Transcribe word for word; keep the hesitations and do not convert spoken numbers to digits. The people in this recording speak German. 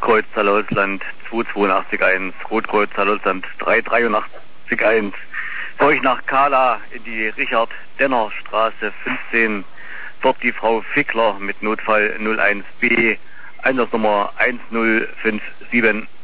Rotkreuz Zallersland zwei zwei acht eins, Rotkreuz Zallersland drei drei acht eins. Für euch nach Kala in die Richard-Denner-Straße fünfzehn. Dort die Frau Fickler mit Notfall null eins B, Einsatznummer eins null fünf sieben.